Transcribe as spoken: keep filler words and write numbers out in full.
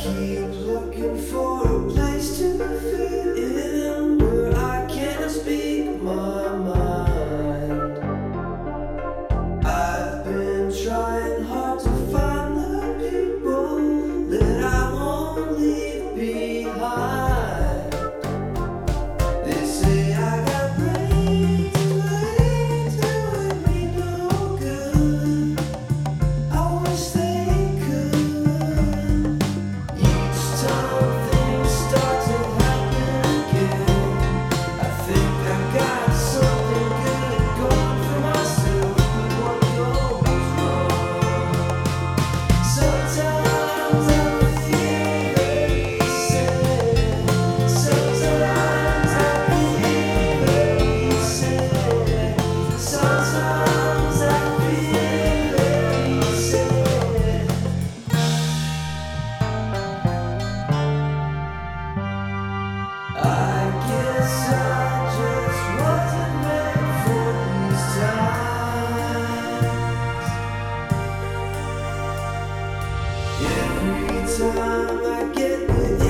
keep looking for a place to fit in where I can speak my mind. I've been trying hard to find the people that I won't leave behind. They say I got brains, brains doing me no good. I wish they could. Each time things start to happen again, I think I got something good going for myself, but what goes wrong? Sometimes I feel very sad. Sometimes I feel very sad. Sometimes I feel very sad. I guess I just wasn't meant for these times. Every time I get the